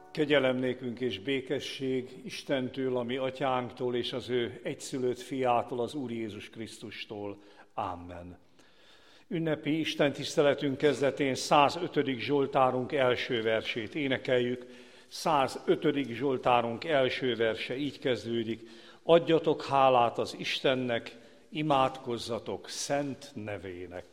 Kegyelem nékünk és békesség Istentől, a mi atyánktól és az ő egyszülött fiától, az Úr Jézus Krisztustól. Amen. Ünnepi istentiszteletünk kezdetén 105. Zsoltárunk első versét énekeljük. 105. Zsoltárunk első verse így kezdődik. Adjatok hálát az Istennek, imádkozzatok szent nevének.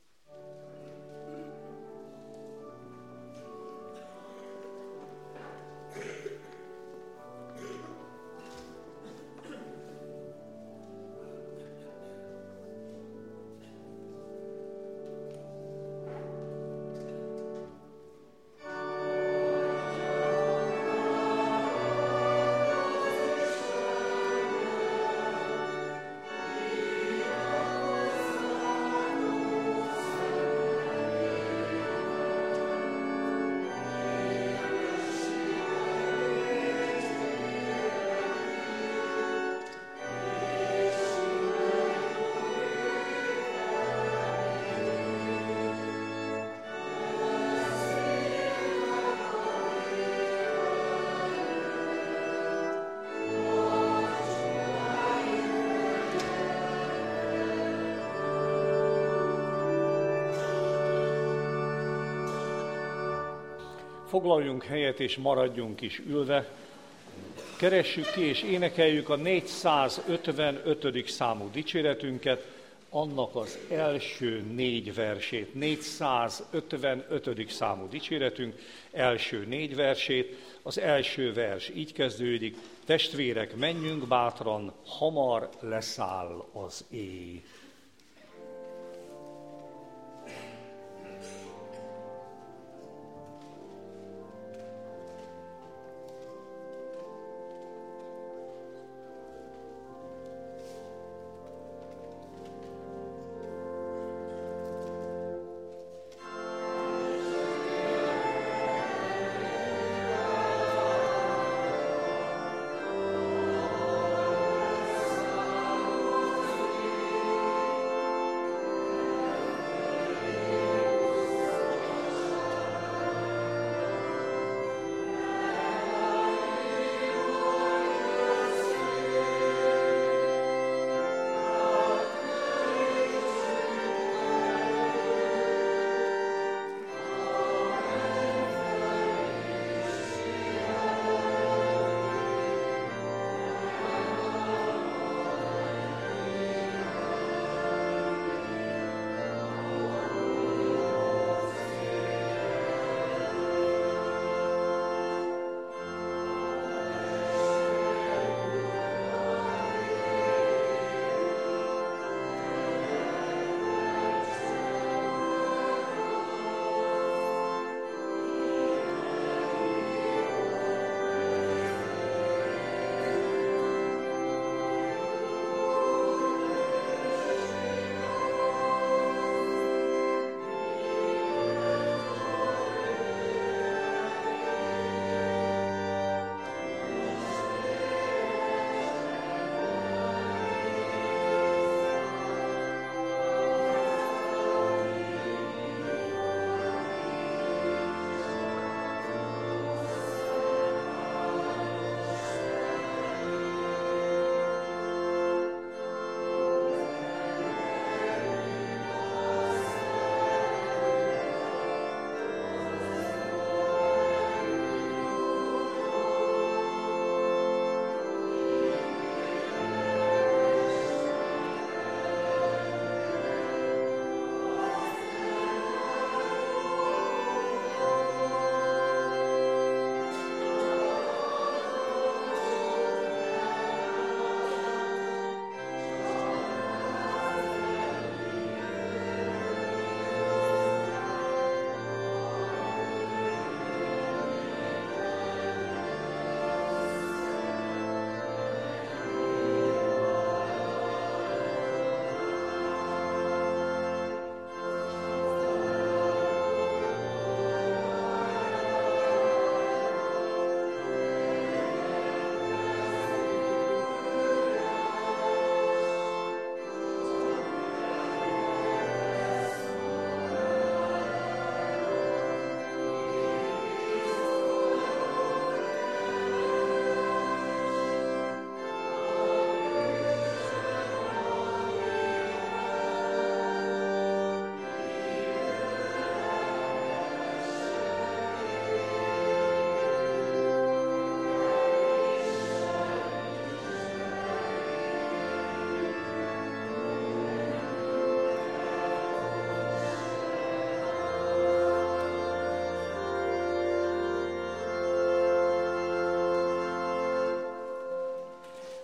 Foglaljunk helyet és maradjunk is ülve. Keressük ki és énekeljük a 455. számú dicséretünket, annak az első 4 versét. 455. számú dicséretünk első 4 versét. Az első vers így kezdődik. Testvérek, menjünk bátran, hamar leszáll az éj.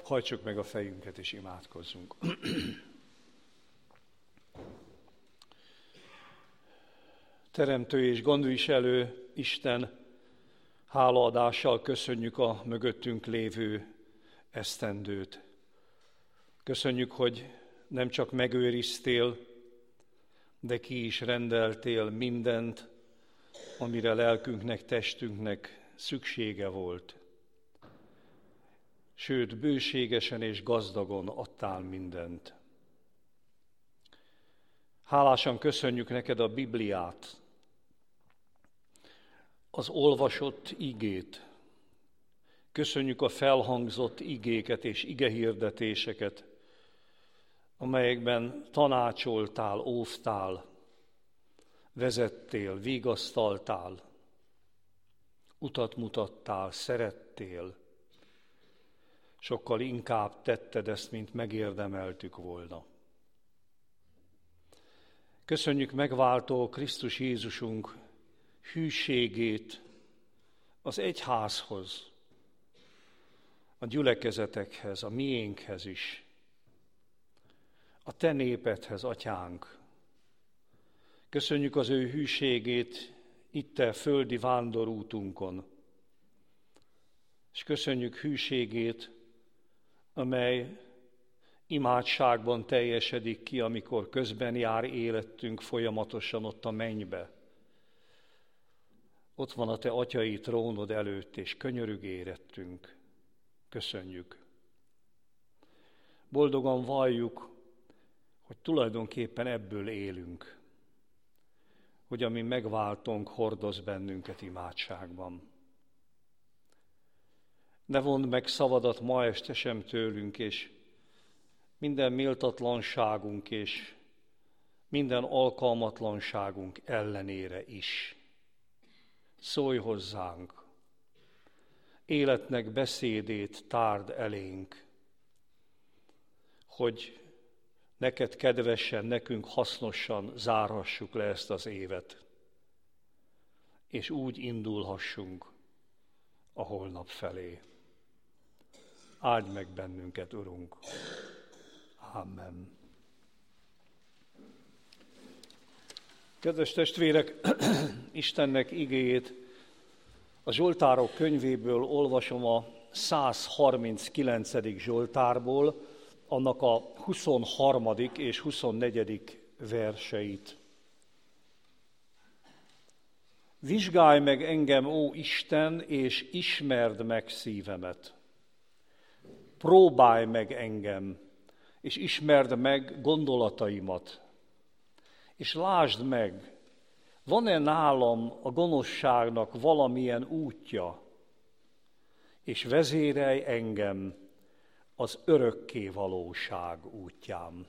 Hajtsuk meg a fejünket és imádkozzunk. Teremtő és gondviselő Isten, hálaadással köszönjük a mögöttünk lévő esztendőt. Köszönjük, hogy nem csak megőriztél, de ki is rendeltél mindent, amire lelkünknek, testünknek szüksége volt. Sőt, bőségesen és gazdagon adtál mindent. Hálásan köszönjük neked a Bibliát, az olvasott igét. Köszönjük a felhangzott igéket és igehirdetéseket, amelyekben tanácsoltál, óvtál, vezettél, vigasztaltál, utat mutattál, szerettél. Sokkal inkább tetted ezt, mint megérdemeltük volna. Köszönjük megváltó Krisztus Jézusunk hűségét az egyházhoz, a gyülekezetekhez, a miénkhez is, a te népedhez, atyánk. Köszönjük az ő hűségét itt a földi vándorútunkon, és köszönjük hűségét, amely imádságban teljesedik ki, amikor közben jár életünk folyamatosan ott a mennybe. Ott van a te atyai trónod előtt, és könyörüg érettünk. Köszönjük. Boldogan valljuk, hogy tulajdonképpen ebből élünk, hogy a mi megváltónk hordoz bennünket imádságban. Ne vondd meg szavadat ma este sem tőlünk, és minden méltatlanságunk és minden alkalmatlanságunk ellenére is. Szólj hozzánk, életnek beszédét tárd elénk, hogy neked kedvesen, nekünk hasznosan zárhassuk le ezt az évet, és úgy indulhassunk a holnap felé. Áldj meg bennünket, Urunk! Amen. Kedves testvérek, Istennek igéjét a Zsoltárok könyvéből olvasom, a 139. Zsoltárból, annak a 23. és 24. verseit. Vizsgálj meg engem, ó Isten, és ismerd meg szívemet. Próbálj meg engem, és ismerd meg gondolataimat. És lásd meg, van-e nálam a gonoszságnak valamilyen útja, és vezérelj engem az örökké valóság útján.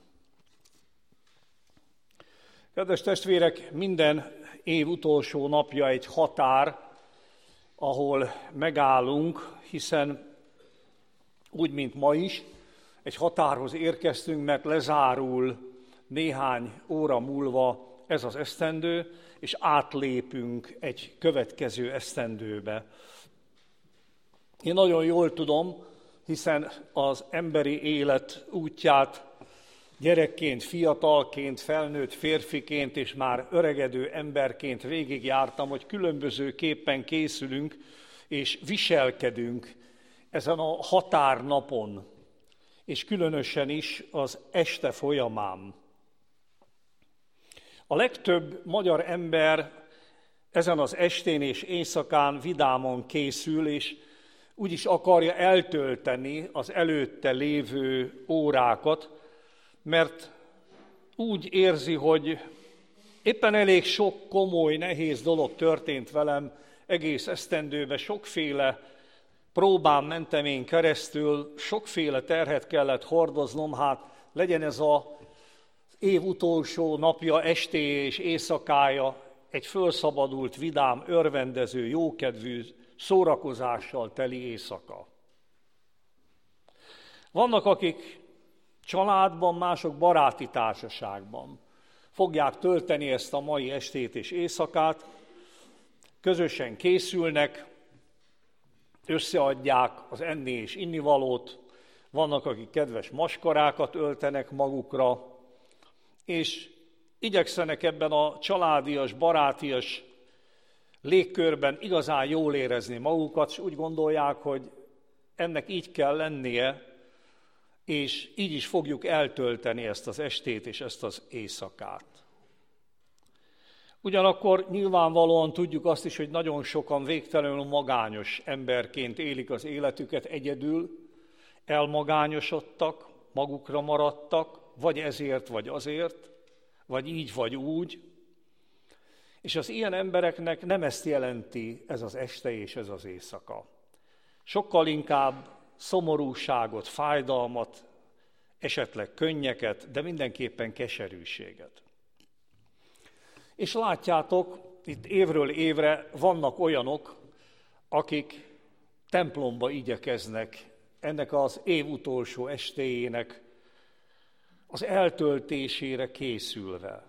Kedves testvérek, minden év utolsó napja egy határ, ahol megállunk, hiszen úgy, mint ma is, egy határhoz érkeztünk, mert lezárul néhány óra múlva ez az esztendő, és átlépünk egy következő esztendőbe. Én nagyon jól tudom, hiszen az emberi élet útját gyerekként, fiatalként, felnőtt férfiként és már öregedő emberként végigjártam, hogy különbözőképpen készülünk és viselkedünk ezen a határnapon, és különösen is az este folyamán. A legtöbb magyar ember ezen az estén és éjszakán vidáman készül, és úgy is akarja eltölteni az előtte lévő órákat, mert úgy érzi, hogy éppen elég sok komoly, nehéz dolog történt velem egész esztendőben, sokféle próbán mentem én keresztül, sokféle terhet kellett hordoznom, hát legyen ez az év utolsó napja, estéje és éjszakája egy fölszabadult, vidám, örvendező, jókedvű, szórakozással teli éjszaka. Vannak, akik családban, mások baráti társaságban fogják tölteni ezt a mai estét és éjszakát, közösen készülnek, összeadják az enni és innivalót, vannak, akik kedves maskarákat öltenek magukra, és igyekszenek ebben a családias, barátias légkörben igazán jól érezni magukat, és úgy gondolják, hogy ennek így kell lennie, és így is fogjuk eltölteni ezt az estét és ezt az éjszakát. Ugyanakkor nyilvánvalóan tudjuk azt is, hogy nagyon sokan végtelenül magányos emberként élik az életüket egyedül, elmagányosodtak, magukra maradtak, vagy ezért, vagy azért, vagy így, vagy úgy. És az ilyen embereknek nem ezt jelenti ez az este és ez az éjszaka. Sokkal inkább szomorúságot, fájdalmat, esetleg könnyeket, de mindenképpen keserűséget. És látjátok, itt évről évre vannak olyanok, akik templomba igyekeznek ennek az év utolsó estéjének az eltöltésére készülve,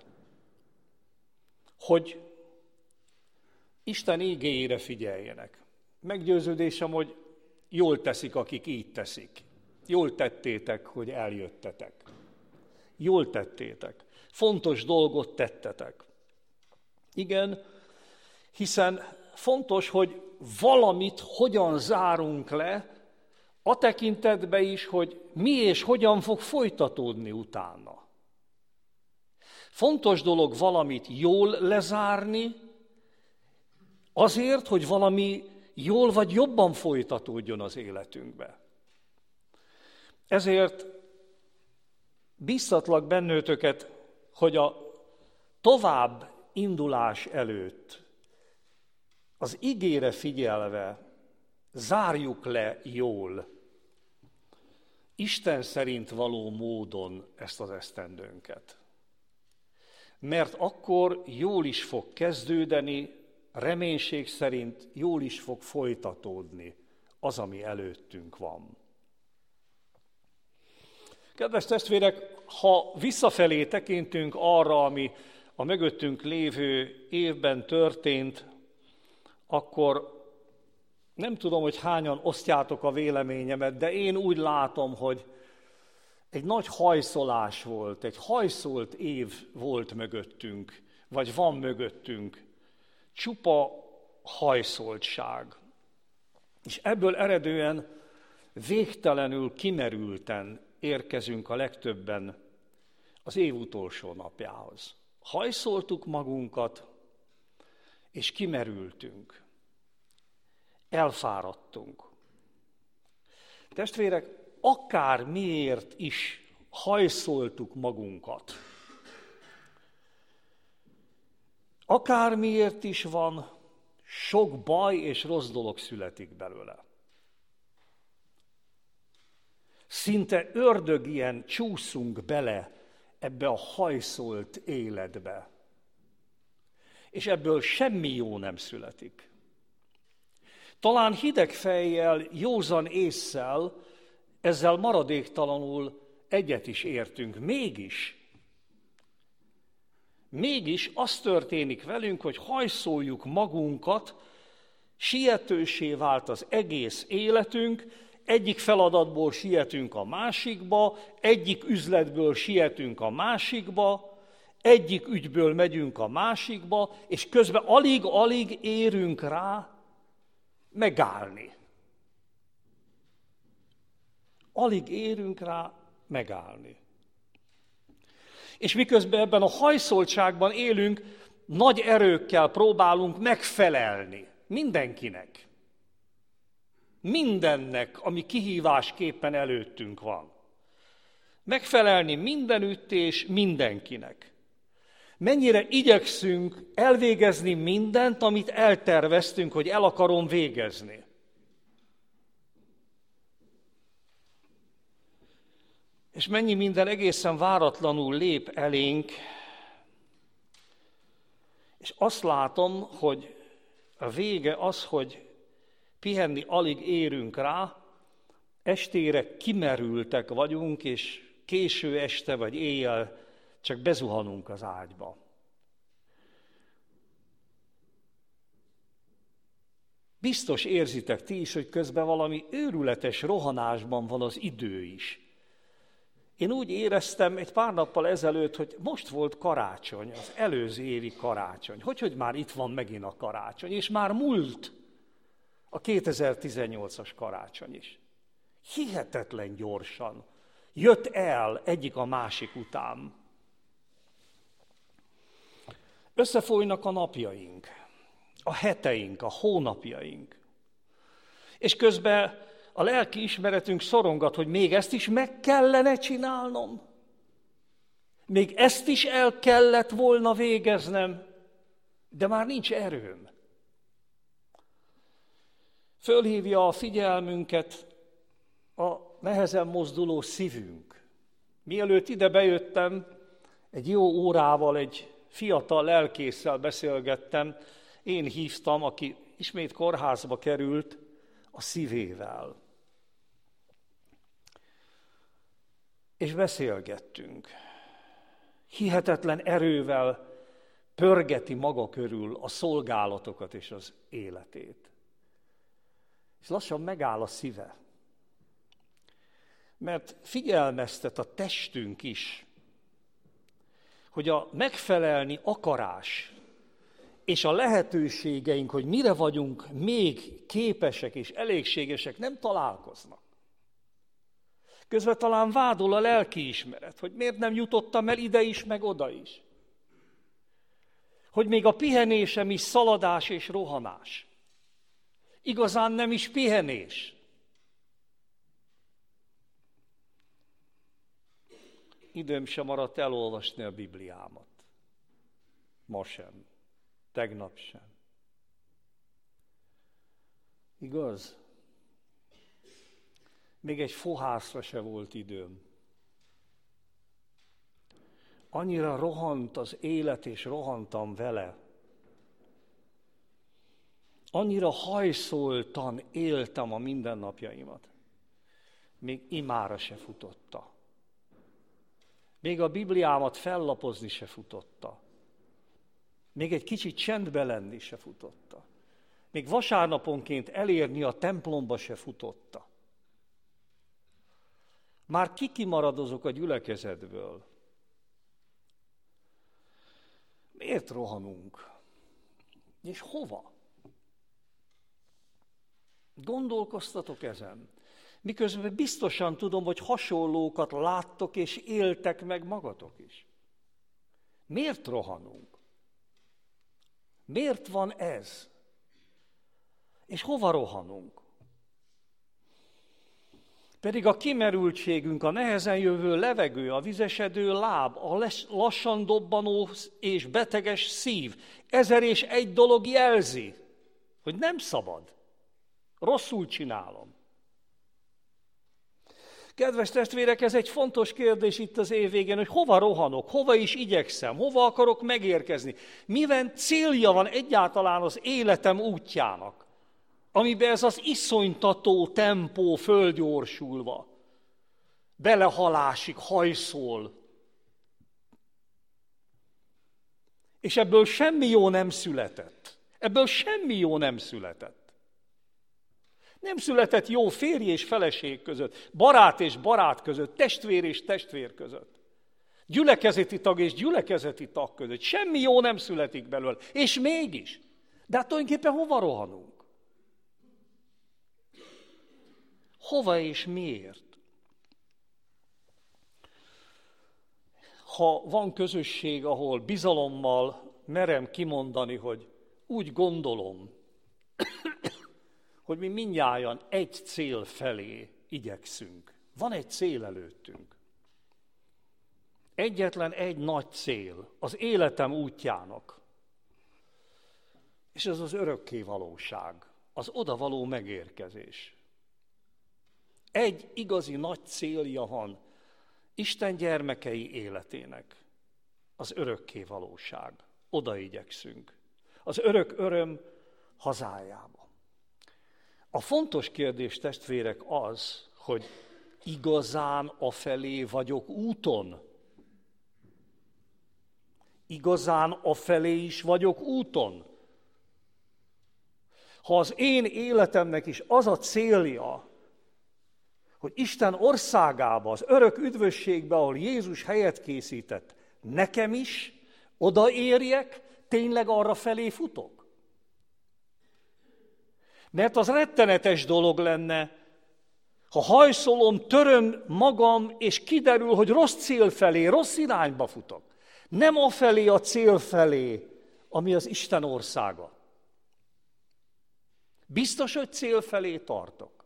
hogy Isten igéjére figyeljenek. Meggyőződésem, hogy jól teszik, akik így teszik. Jól tettétek, hogy eljöttetek. Jól tettétek. Fontos dolgot tettetek. Igen, hiszen fontos, hogy valamit hogyan zárunk le, a tekintetben is, hogy mi és hogyan fog folytatódni utána. Fontos dolog valamit jól lezárni, azért, hogy valami jól vagy jobban folytatódjon az életünkbe. Ezért bíztatlak bennőtöket, hogy a tovább indulás előtt az igére figyelve zárjuk le jól, Isten szerint való módon ezt az esztendőnket. Mert akkor jól is fog kezdődeni, reménység szerint jól is fog folytatódni az, ami előttünk van. Kedves testvérek, ha visszafelé tekintünk arra, ami a mögöttünk lévő évben történt, akkor nem tudom, hogy hányan osztjátok a véleményemet, de én úgy látom, hogy egy nagy hajszolás volt, egy hajszolt év volt mögöttünk, vagy van mögöttünk. Csupa hajszoltság. És ebből eredően végtelenül kimerülten érkezünk a legtöbben az év utolsó napjához. Hajszoltuk magunkat, és kimerültünk. Elfáradtunk. Testvérek, akár miért is hajszoltuk magunkat, akármiért is van, sok baj és rossz dolog születik belőle. Szinte ördögien csúszunk bele ebbe a hajszolt életbe, és ebből semmi jó nem születik. Talán hideg fejjel, józan ésszel, ezzel maradéktalanul egyet is értünk, Mégis az történik velünk, hogy hajszoljuk magunkat, sietőssé vált az egész életünk, egyik feladatból sietünk a másikba, egyik üzletből sietünk a másikba, egyik ügyből megyünk a másikba, és közben alig-alig érünk rá megállni. Alig érünk rá megállni. És miközben ebben a hajszoltságban élünk, nagy erőkkel próbálunk megfelelni mindenkinek. Mindennek, ami kihívásképpen előttünk van. Megfelelni mindenütt és mindenkinek. Mennyire igyekszünk elvégezni mindent, amit elterveztünk, hogy el akarom végezni. És mennyi minden egészen váratlanul lép elénk, és azt látom, hogy a vége az, hogy pihenni alig érünk rá, estére kimerültek vagyunk, és késő este vagy éjjel csak bezuhanunk az ágyba. Biztos érzitek ti is, hogy közben valami őrületes rohanásban van az idő is. Én úgy éreztem egy pár nappal ezelőtt, hogy most volt karácsony, az előző évi karácsony. Hogy már itt van megint a karácsony, és már múlt a 2018-as karácsony is. Hihetetlen gyorsan jött el egyik a másik után. Összefolynak a napjaink, a heteink, a hónapjaink. És közben a lelki ismeretünk szorongat, hogy még ezt is meg kellene csinálnom. Még ezt is el kellett volna végeznem, de már nincs erőm. Fölhívja a figyelmünket a nehezen mozduló szívünk. Mielőtt ide bejöttem, egy jó órával egy fiatal lelkésszel beszélgettem, én hívtam, aki ismét kórházba került, a szívével. És beszélgettünk. Hihetetlen erővel pörgeti maga körül a szolgálatokat és az életét. És lassan megáll a szíve. Mert figyelmeztet a testünk is, hogy a megfelelni akarás és a lehetőségeink, hogy mire vagyunk még képesek és elégségesek, nem találkoznak. Közben talán vádol a lelkiismeret, hogy miért nem jutottam el ide is, meg oda is. Hogy még a pihenésem is szaladás és rohanás. Igazán nem is pihenés. Időm sem maradt elolvasni a Bibliámat. Ma sem. Tegnap sem. Igaz? Még egy fohászra se volt időm. Annyira rohant az élet, és rohantam vele. Annyira hajszoltan éltem a mindennapjaimat. Még imára se futotta. Még a Bibliámat fellapozni se futotta. Még egy kicsit csendbe lenni se futotta. Még vasárnaponként elérni a templomba se futotta. Már kimaradozok a gyülekezetből. Miért rohanunk? És hova? Gondolkoztatok ezen. Miközben biztosan tudom, hogy hasonlókat láttok és éltek meg magatok is. Miért rohanunk? Miért van ez? És hova rohanunk? Pedig a kimerültségünk, a nehezen jövő levegő, a vizesedő láb, a lassan dobbanó és beteges szív, 1001 dolog jelzi, hogy nem szabad. Rosszul csinálom. Kedves testvérek, ez egy fontos kérdés itt az év végén, hogy hova rohanok, hova is igyekszem, hova akarok megérkezni. Milyen célja van egyáltalán az életem útjának, amiben ez az iszonytató tempó fölgyorsulva, belehalásig hajszol. És ebből semmi jó nem született. Ebből semmi jó nem született. Nem született jó férj és feleség között, barát és barát között, testvér és testvér között, gyülekezeti tag és gyülekezeti tag között. Semmi jó nem születik belőle. És mégis. De hát tulajdonképpen hova rohanunk? Hova és miért? Ha van közösség, ahol bizalommal merem kimondani, hogy úgy gondolom, hogy mi mindnyájan egy cél felé igyekszünk. Van egy cél előttünk. Egyetlen egy nagy cél az életem útjának. És ez az örökké valóság, az odavaló megérkezés. Egy igazi nagy célja van Isten gyermekei életének, az örökké valóság. Oda igyekszünk. Az örök öröm hazájába. A fontos kérdés, testvérek, az, hogy igazán afelé vagyok úton. Igazán afelé is vagyok úton. Ha az én életemnek is az a célja, hogy Isten országába, az örök üdvösségbe, ahol Jézus helyet készített, nekem is odaérjek, tényleg arra felé futok? Mert az rettenetes dolog lenne, ha hajszolom, töröm magam, és kiderül, hogy rossz cél felé, rossz irányba futok. Nem afelé a cél felé, ami az Isten országa. Biztos, hogy cél felé tartok.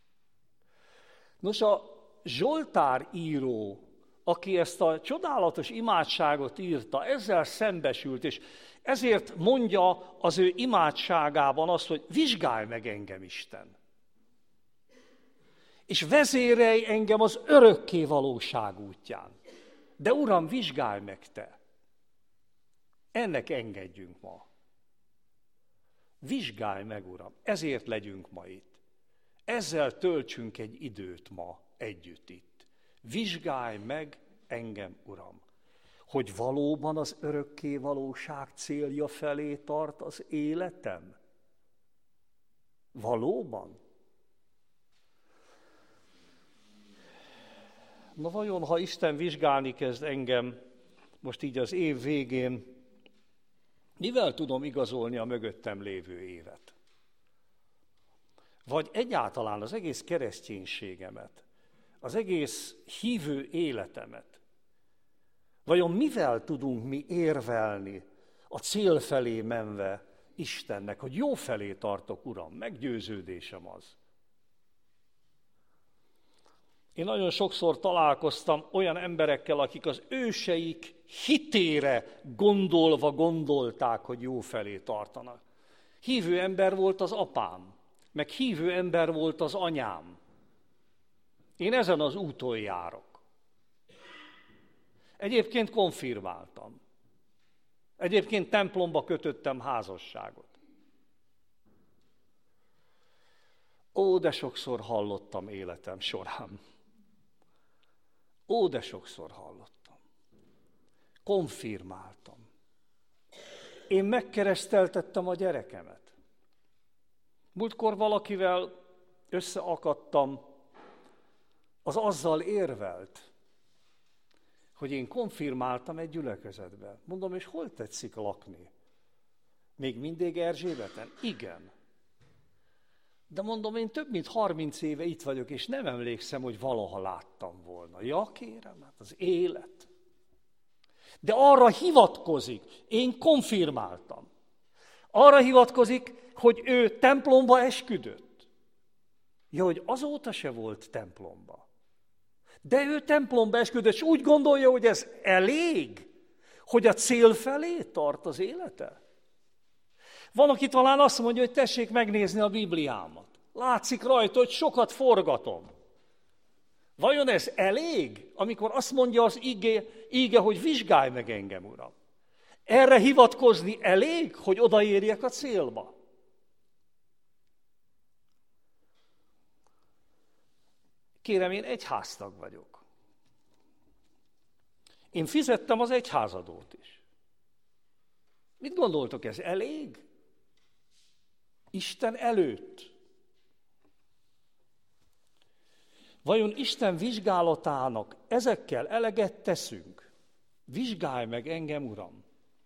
Nos, a Zsoltár író, aki ezt a csodálatos imádságot írta, ezzel szembesült, és ezért mondja az ő imádságában azt, hogy vizsgálj meg engem, Isten, és vezérelj engem az örökké valóság útján. De Uram, vizsgálj meg te! Ennek engedjünk ma. Vizsgálj meg, Uram! Ezért legyünk ma itt. Ezzel töltsünk egy időt ma együtt itt. Vizsgálj meg engem, Uram! Hogy valóban az örökké valóság célja felé tart az életem? Valóban? Na vajon, ha Isten vizsgálni kezd engem, most így az év végén, mivel tudom igazolni a mögöttem lévő évet? Vagy egyáltalán az egész kereszténységemet, az egész hívő életemet? Vajon mivel tudunk mi érvelni a cél felé menve Istennek, hogy jó felé tartok, Uram, meggyőződésem az. Én nagyon sokszor találkoztam olyan emberekkel, akik az őseik hitére gondolva gondolták, hogy jó felé tartanak. Hívő ember volt az apám, meg hívő ember volt az anyám. Én ezen az úton járok. Egyébként konfirmáltam. Egyébként templomba kötöttem házasságot. Ó, de sokszor hallottam életem során. Ó, de sokszor hallottam. Konfirmáltam. Én megkereszteltettem a gyerekemet. Múltkor valakivel összeakadtam, az azzal érvelt, hogy én konfirmáltam egy gyülekezetbe. Mondom, és hol tetszik lakni? Még mindig Erzsébeten? Igen. De mondom, én több mint 30 éve itt vagyok, és nem emlékszem, hogy valaha láttam volna. Ja, kérem, hát az élet. De arra hivatkozik, én konfirmáltam. Arra hivatkozik, hogy ő templomba esküdött. Ja, hogy azóta se volt templomba. De ő templomba esküdött, és úgy gondolja, hogy ez elég, hogy a cél felé tart az élete. Van, aki talán azt mondja, hogy tessék megnézni a Bibliámat. Látszik rajta, hogy sokat forgatom. Vajon ez elég, amikor azt mondja az íge, hogy vizsgálj meg engem, Uram? Erre hivatkozni elég, hogy odaérjek a célba? Kérem, én egyháztag vagyok. Én fizettem az egyházadót is. Mit gondoltok, ez elég? Isten előtt. Vajon Isten vizsgálatának ezekkel eleget teszünk? Vizsgálj meg engem, Uram!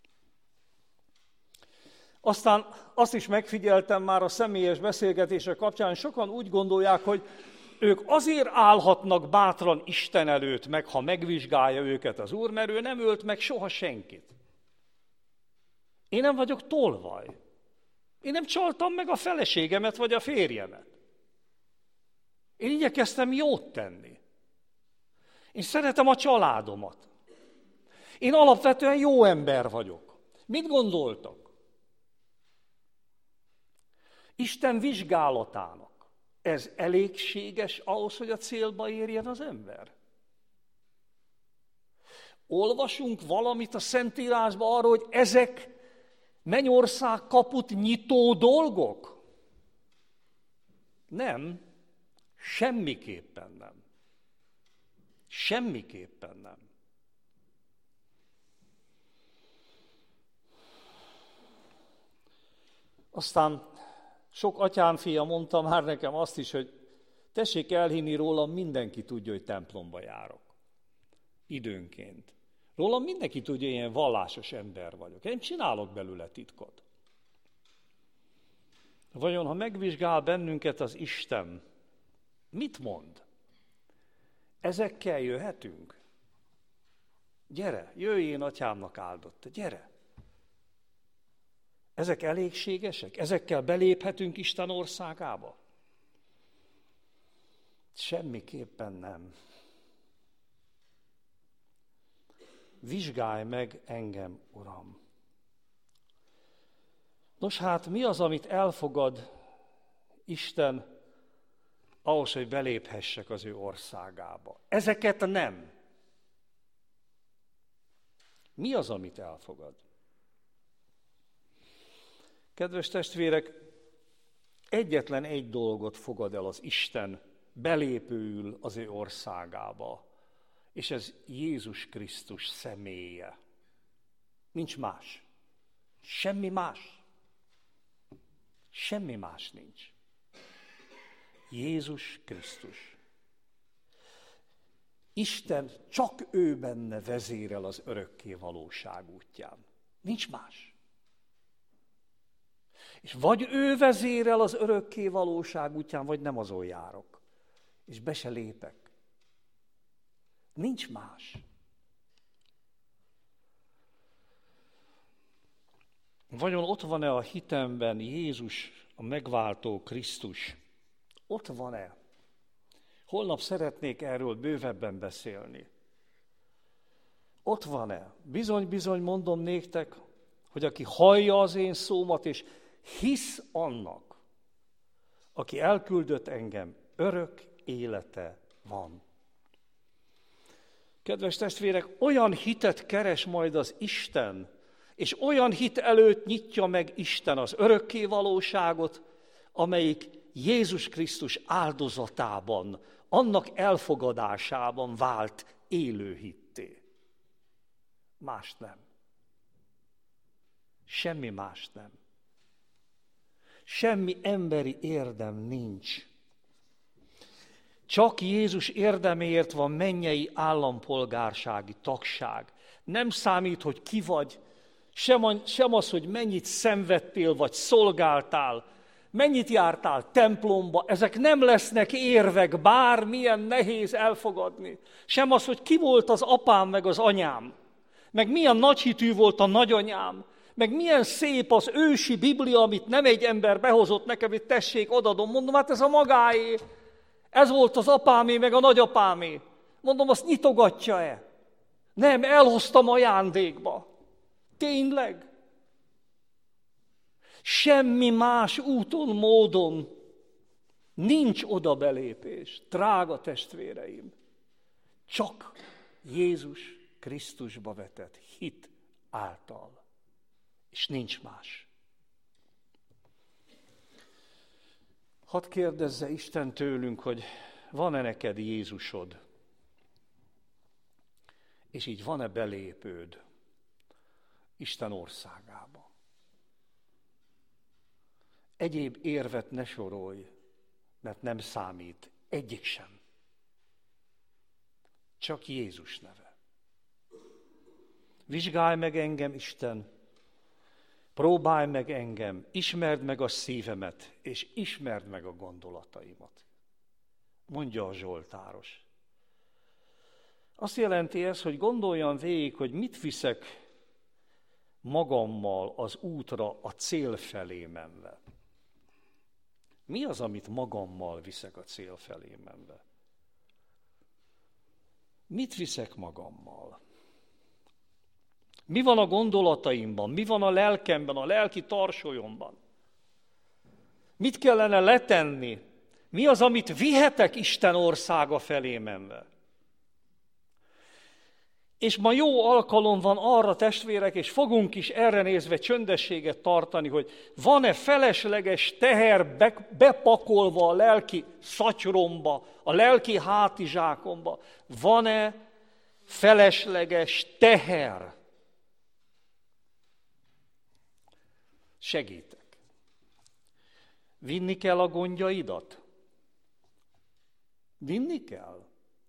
Aztán azt is megfigyeltem már a személyes beszélgetések kapcsán, sokan úgy gondolják, hogy ők azért állhatnak bátran Isten előtt meg, ha megvizsgálja őket az Úr, mert ő nem ölt meg soha senkit. Én nem vagyok tolvaj. Én nem csaltam meg a feleségemet vagy a férjemet. Én igyekeztem jót tenni. Én szeretem a családomat. Én alapvetően jó ember vagyok. Mit gondoltok? Isten vizsgálatának ez elégséges ahhoz, hogy a célba érjen az ember? Olvasunk valamit a Szentírásban arról, hogy ezek mennyország kaput nyitó dolgok? Nem. Semmiképpen nem. Semmiképpen nem. Aztán Sok atyámfia mondta már nekem azt is, hogy tessék elhinni rólam, mindenki tudja, hogy templomba járok. Időnként. Rólam mindenki tudja, hogy ilyen vallásos ember vagyok. Én csinálok belőle titkot. Vajon, ha megvizsgál bennünket az Isten, mit mond? Ezekkel jöhetünk? Gyere, jöjj én atyámnak áldotta, gyere! Ezek elégségesek? Ezekkel beléphetünk Isten országába? Semmiképpen nem. Vizsgálj meg engem, Uram! Nos hát, mi az, amit elfogad Isten ahhoz, hogy beléphessek az ő országába? Ezeket nem. Mi az, amit elfogad? Kedves testvérek, egyetlen egy dolgot fogad el az Isten belépőül az ő országába, és ez Jézus Krisztus személye. Nincs más. Semmi más. Semmi más nincs. Jézus Krisztus. Isten csak ő benne vezérel az örökké valóság útján. Nincs más. És vagy ő vezérel az örökké valóság útján, vagy nem azon járok. És be se lépek. Nincs más. Vajon ott van-e a hitemben Jézus, a megváltó Krisztus? Ott van-e? Holnap szeretnék erről bővebben beszélni. Ott van-e? Bizony mondom néktek, hogy aki hallja az én szómat, és hisz annak, aki elküldött engem, örök élete van. Kedves testvérek, olyan hitet keres majd az Isten, és olyan hit előtt nyitja meg Isten az örökké valóságot, amelyik Jézus Krisztus áldozatában, annak elfogadásában vált élő hitté. Mást nem. Semmi mást nem. Semmi emberi érdem nincs. Csak Jézus érdeméért van mennyei állampolgársági tagság. Nem számít, hogy ki vagy, sem az, hogy mennyit szenvedtél vagy szolgáltál, mennyit jártál templomba, ezek nem lesznek érvek, bármilyen nehéz elfogadni. Sem az, hogy ki volt az apám meg az anyám, meg milyen nagyhitű volt a nagyanyám, meg milyen szép az ősi Biblia, amit nem egy ember behozott nekem, hogy tessék, odadom. Mondom, hát ez a magáé. Ez volt az apámé, meg a nagyapámé. Mondom, azt nyitogatja-e? Nem, elhoztam ajándékba. Tényleg? Semmi más úton, módon nincs oda belépés, drága testvéreim. Csak Jézus Krisztusba vetett hit által. És nincs más. Hadd kérdezze Isten tőlünk, hogy van-e neked Jézusod? És így van-e belépőd Isten országába? Egyéb érvet ne sorolj, mert nem számít egyik sem. Csak Jézus neve. Vizsgálj meg engem, Isten, próbálj meg engem, ismerd meg a szívemet, és ismerd meg a gondolataimat. Mondja a zsoltáros. Azt jelenti ez, hogy gondoljam végig, hogy mit viszek magammal az útra, a cél felé menve. Mi az, amit magammal viszek a cél felé menve? Mit viszek magammal? Mi van a gondolataimban? Mi van a lelkemben, a lelki tarsolyomban? Mit kellene letenni? Mi az, amit vihetek Isten országa felé menve? És ma jó alkalom van arra, testvérek, és fogunk is erre nézve csöndességet tartani, hogy van-e felesleges teher bepakolva a lelki szatyromba, a lelki hátizsákomba? Van-e felesleges teher? Segítek. Vinni kell a gondjaidat? Vinni kell?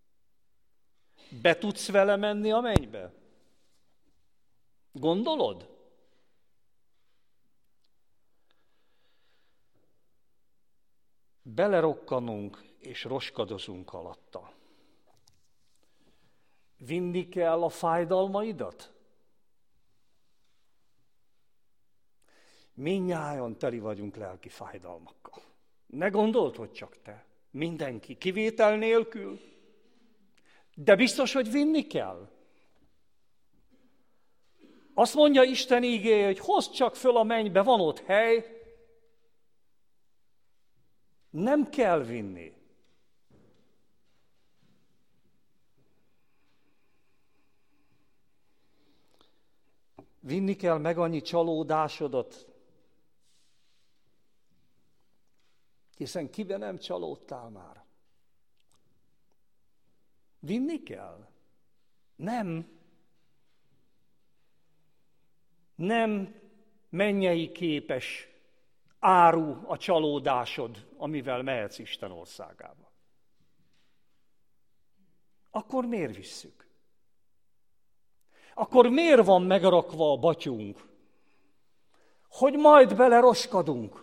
Be tudsz vele menni a mennybe? Gondolod? Belerokkanunk és roskadozunk alatta. Vinni kell a fájdalmaidat? Mindnyájan teli vagyunk lelki fájdalmakkal. Ne gondold, hogy csak te. Mindenki, kivétel nélkül. De biztos, hogy vinni kell. Azt mondja Isten ígéje, hogy hozd csak föl a mennybe, van ott hely. Nem kell vinni. Vinni kell meg annyi csalódásodat, hiszen kiben nem csalódtál már? Vinni kell? Nem. Nem mennyei képes áru a csalódásod, amivel mehetsz Isten országába. Akkor miért visszük? Akkor miért van megrakva a batyunk? Hogy majd beleroskadunk.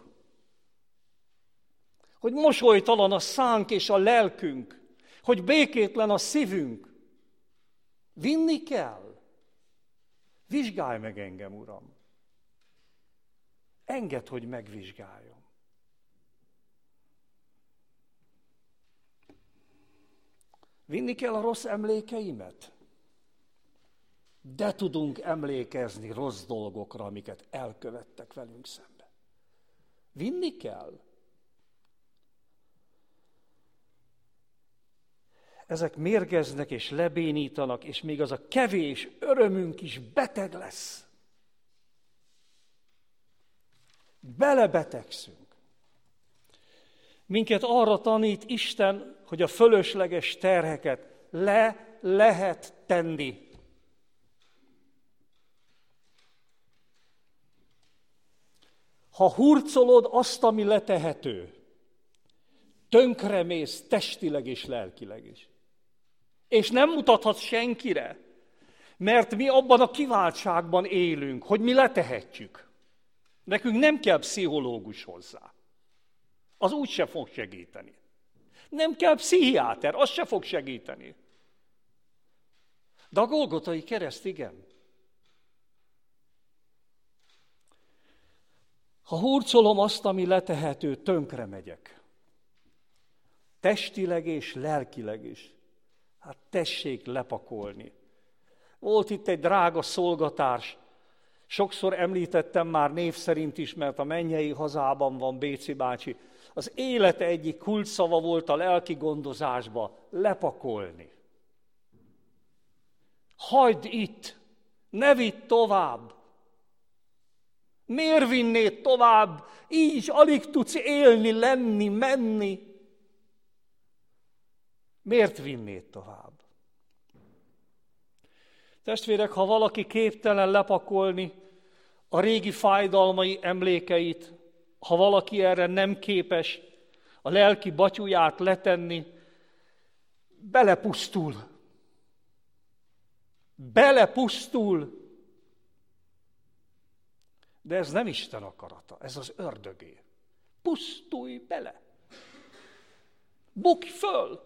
Hogy mosolytalan a szánk és a lelkünk. Hogy békétlen a szívünk. Vinni kell. Vizsgálj meg engem, Uram. Engedd, hogy megvizsgáljon. Vinni kell a rossz emlékeimet. De tudunk emlékezni rossz dolgokra, amiket elkövettek velünk szembe. Vinni kell. Ezek mérgeznek és lebénítanak, és még az a kevés örömünk is beteg lesz. Belebetegszünk. Minket arra tanít Isten, hogy a fölösleges terheket le lehet tenni. Ha hurcolod azt, ami letehető, tönkremész testileg és lelkileg is. És nem mutathatsz senkire, mert mi abban a kiváltságban élünk, hogy mi letehetjük. Nekünk nem kell pszichológus hozzá. Az úgy se fog segíteni. Nem kell pszichiáter, az se fog segíteni. De a Golgotai kereszt igen. Ha hurcolom azt, ami letehető, tönkre megyek. Testileg és lelkileg is. Hát tessék lepakolni. Volt itt egy drága szolgatárs, sokszor említettem már név szerint is, mert a mennyei hazában van Béci bácsi. Az élete egyik kulcsszava volt a lelki gondozásba, lepakolni. Hagyd itt, ne vidd tovább. Miért vinnéd tovább? Így alig tudsz élni, lenni, menni. Miért vinnéd tovább? Testvérek, ha valaki képtelen lepakolni a régi fájdalmai emlékeit, ha valaki erre nem képes a lelki batyuját letenni, belepusztul. Belepusztul. De ez nem Isten akarata, ez az ördögé. Pusztulj bele. Bukj föl.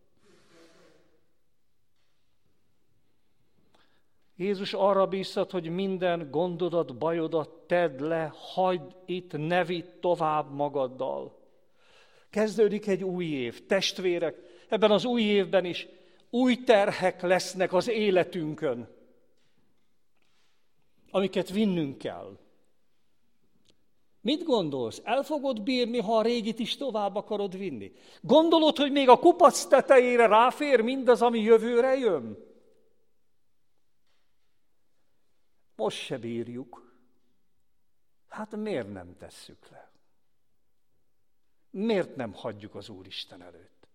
Jézus arra bíztat, hogy minden gondodat, bajodat tedd le, hagyd itt, ne vidd tovább magaddal. Kezdődik egy új év. Testvérek, ebben az új évben is új terhek lesznek az életünkön, amiket vinnünk kell. Mit gondolsz? El fogod bírni, ha a régit is tovább akarod vinni? Gondolod, hogy még a kupac tetejére ráfér mindaz, ami jövőre jön? Most se bírjuk. Hát miért nem tesszük le? Miért nem hagyjuk az Úristen előtt?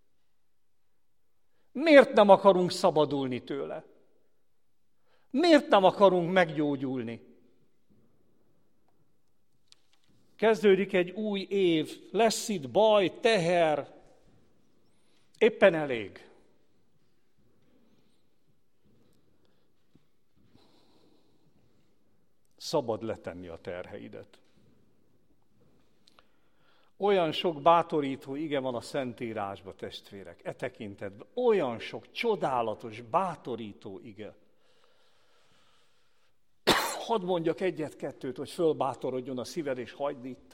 Miért nem akarunk szabadulni tőle? Miért nem akarunk meggyógyulni? Kezdődik egy új év, lesz itt baj, teher, éppen elég. Szabad letenni a terheidet. Olyan sok bátorító ige van a Szentírásban, testvérek, e tekintetben. Olyan sok csodálatos, bátorító ige. Hadd mondjak egyet-kettőt, hogy fölbátorodjon a szíved, és hagyd itt.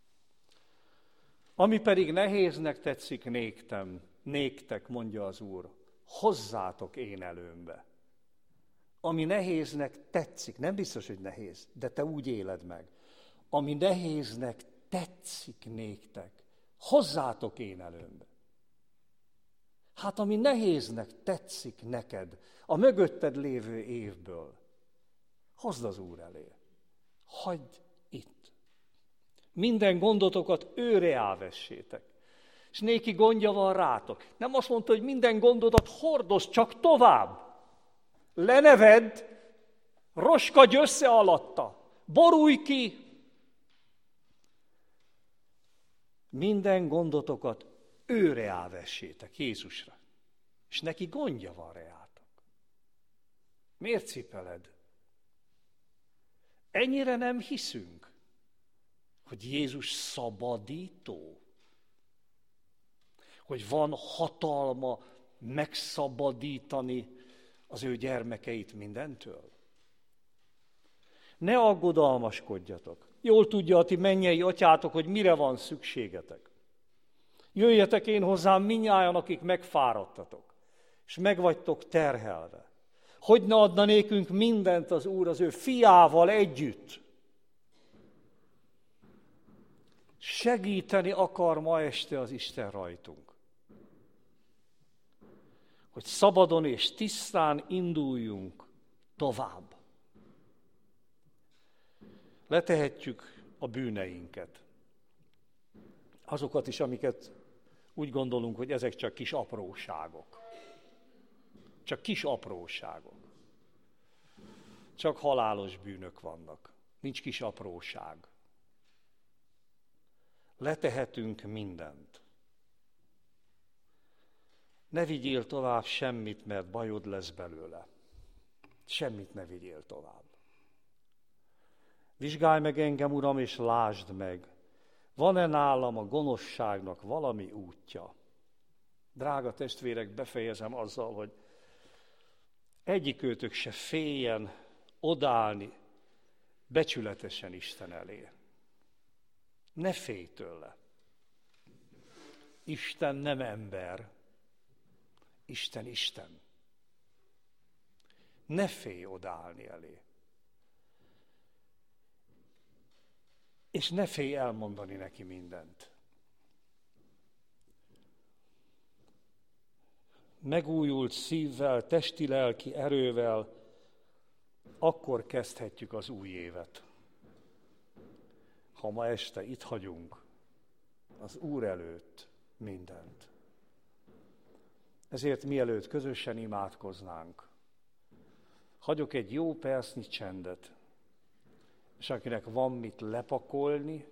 Ami pedig nehéznek tetszik néktek, mondja az Úr, hozzátok én előmbe. Ami nehéznek tetszik, nem biztos, hogy nehéz, de te úgy éled meg. Ami nehéznek tetszik néktek, hozzátok én előmbe. Hát ami nehéznek tetszik neked, a mögötted lévő évből, hozd az Úr elé. Hagyd itt. Minden gondotokat őre vessétek. És néki gondja van rátok. Nem azt mondta, hogy minden gondodat hordozd csak tovább. Lenevedd, roskadj össze alatta, borulj ki. Minden gondotokat őre vessétek, Jézusra. És neki gondja van reátok. Miért cipeled? Ennyire nem hiszünk, hogy Jézus szabadító, hogy van hatalma megszabadítani az ő gyermekeit mindentől. Ne aggodalmaskodjatok. Jól tudja a ti mennyei atyátok, hogy mire van szükségetek. Jöjjetek én hozzám mindnyájan, akik megfáradtatok, és megvagytok terhelve. Hogy ne adna nékünk mindent az Úr az ő fiával együtt? Segíteni akar ma este az Isten rajtunk. Hogy szabadon és tisztán induljunk tovább. Letehetjük a bűneinket. Azokat is, amiket úgy gondolunk, hogy ezek csak kis apróságok. Csak kis apróságok. Csak halálos bűnök vannak. Nincs kis apróság. Letehetünk mindent. Ne vigyél tovább semmit, mert bajod lesz belőle. Semmit ne vigyél tovább. Vizsgálj meg engem, Uram, és lásd meg, van-e nálam a gonoszságnak valami útja? Drága testvérek, befejezem azzal, hogy egyikőtök se féljen odállni becsületesen Isten elé. Ne félj tőle. Isten nem ember. Isten Isten. Ne félj odállni elé. És ne félj elmondani neki mindent. Megújult szívvel, testi-lelki erővel, akkor kezdhetjük az új évet. Ha ma este itt hagyunk az Úr előtt mindent. Ezért mielőtt közösen imádkoznánk, hagyok egy jó percnyi csendet, és akinek van mit lepakolni,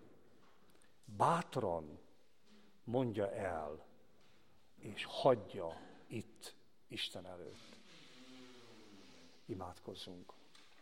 bátran mondja el, és hagyja itt Isten előtt. Imádkozzunk.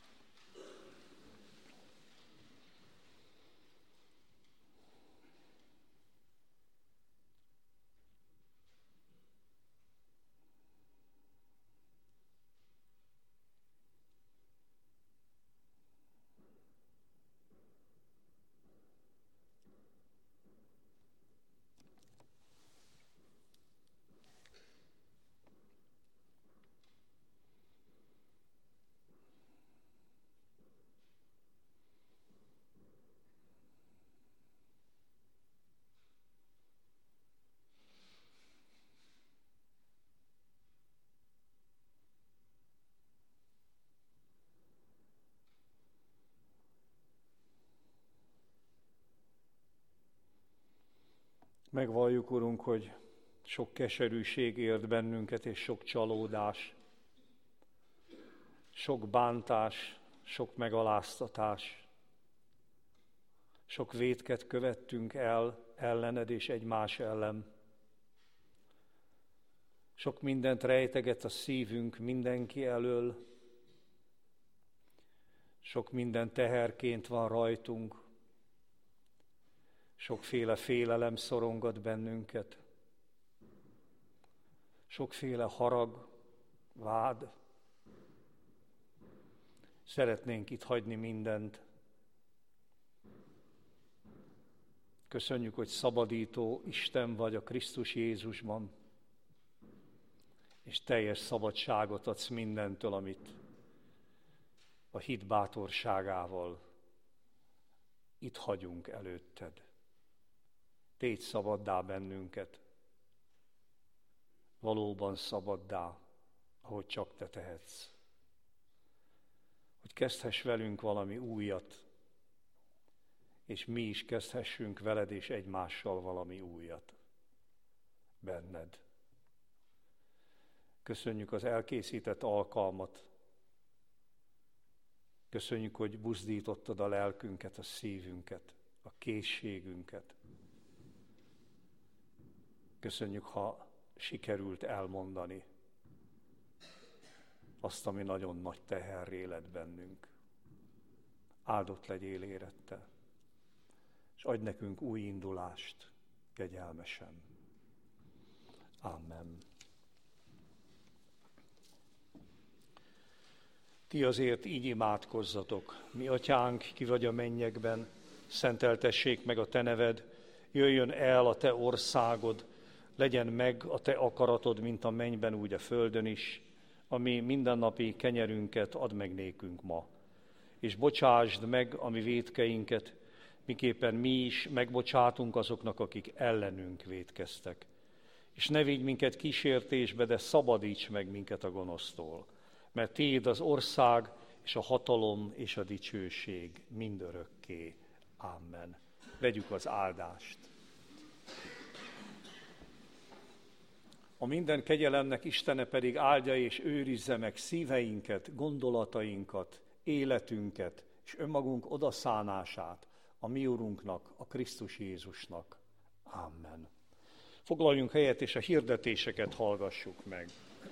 Megvalljuk, Urunk, hogy sok keserűség ért bennünket, és sok csalódás, sok bántás, sok megaláztatás, Sok vétket követtünk el ellened és egymás ellen. Sok mindent rejteget a szívünk mindenki elől. Sok minden teherként van rajtunk. Sokféle félelem szorongat bennünket. Sokféle harag, vád. Szeretnénk itt hagyni mindent. Köszönjük, hogy szabadító Isten vagy a Krisztus Jézusban, és teljes szabadságot adsz mindentől, amit a hit bátorságával itt hagyunk előtted. Tégy szabaddá bennünket, valóban szabaddá, ahogy csak te tehetsz. Hogy kezdhess velünk valami újat, és mi is kezdhessünk veled és egymással valami újat benned. Köszönjük az elkészített alkalmat. Köszönjük, hogy buzdítottad a lelkünket, a szívünket, a készségünket. Köszönjük, ha sikerült elmondani azt, ami nagyon nagy teherré lett bennünk. Áldott legyél érette, és adj nekünk új indulást kegyelmesen. Amen. Ti azért így imádkozzatok. Mi atyánk, ki vagy a mennyekben, szenteltessék meg a te neved, jöjjön el a te országod, legyen meg a te akaratod, mint a mennyben, úgy a földön is, ami mindennapi kenyerünket add meg nékünk ma. És bocsásd meg a mi vétkeinket, miképpen mi is megbocsátunk azoknak, akik ellenünk vétkeztek. És ne vigy minket kísértésbe, de szabadíts meg minket a gonosztól. Mert tiéd az ország, és a hatalom, és a dicsőség mindörökké. Amen. Vegyük az áldást. A minden kegyelemnek Istene pedig áldja és őrizze meg szíveinket, gondolatainkat, életünket, és önmagunk odaszánását a mi Urunknak, a Krisztus Jézusnak. Amen. Foglaljunk helyet, és a hirdetéseket hallgassuk meg.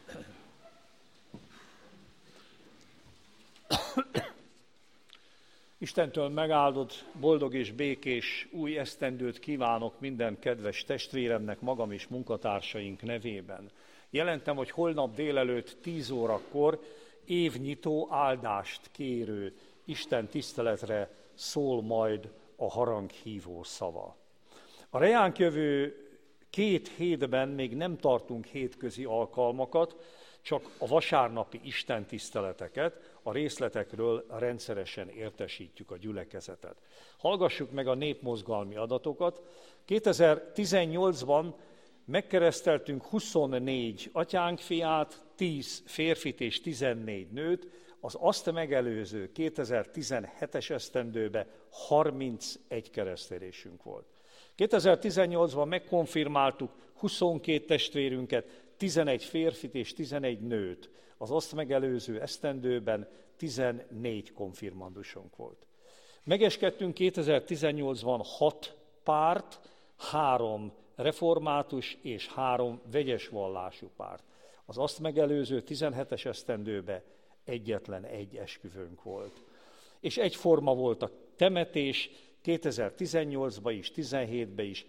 Istentől megáldott, boldog és békés új esztendőt kívánok minden kedves testvéremnek, magam és munkatársaink nevében. Jelentem, hogy holnap délelőtt 10 órakor évnyitó áldást kérő Isten tiszteletre szól majd a haranghívó szava. A reánk jövő 2 hétben még nem tartunk hétközi alkalmakat, csak a vasárnapi istentiszteleteket, a részletekről rendszeresen értesítjük a gyülekezetet. Hallgassuk meg a népmozgalmi adatokat. 2018-ban megkereszteltünk 24 atyánk fiát, 10 férfit és 14 nőt, az azt megelőző 2017-es esztendőben 31 keresztelésünk volt. 2018-ban megkonfirmáltuk 22 testvérünket, 11 férfit és 11 nőt. Az azt megelőző esztendőben 14 konfirmandusunk volt. Megeskedtünk 2018-ban 6 párt, 3 református és 3 vegyes vallású párt. Az azt megelőző 17-es esztendőben egyetlen egy esküvőnk volt. És egyforma volt a temetés, 2018-ban is, 17-ben is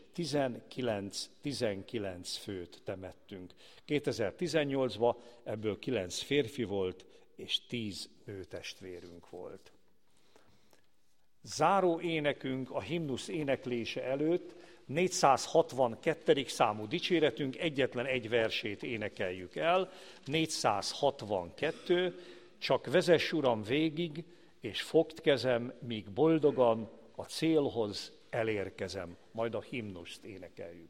19 főt temettünk. 2018-ban ebből 9 férfi volt, és 10 nőtestvérünk volt. Záró énekünk a himnusz éneklése előtt 462. számú dicséretünk, egyetlen egy versét énekeljük el, 462, csak vezess Uram végig, és fogd kezem, míg boldogan a célhoz elérkezem. Majd a himnuszt énekeljük.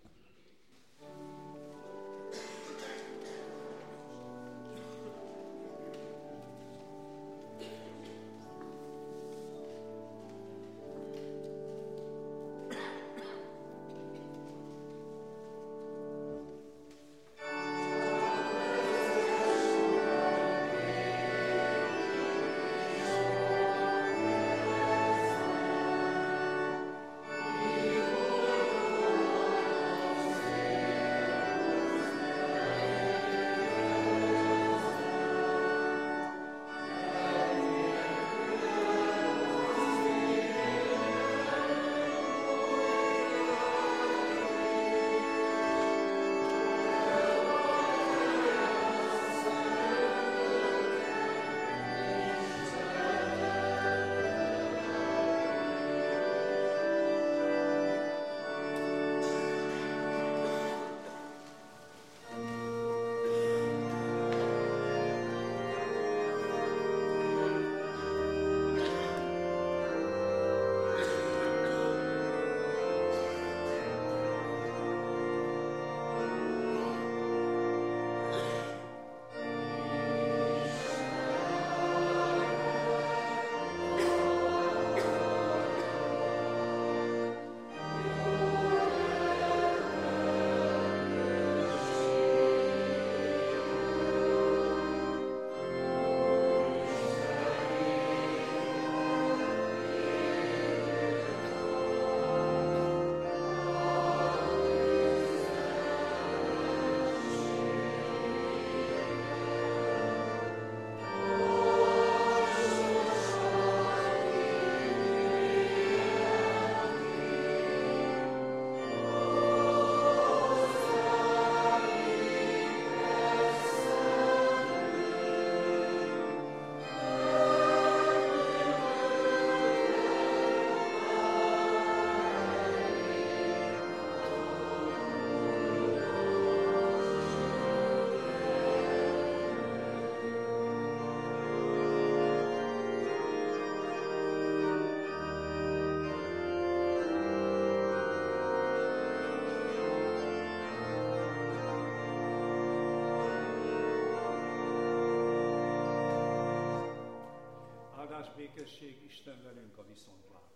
békesség, Isten velünk a viszontlátásra.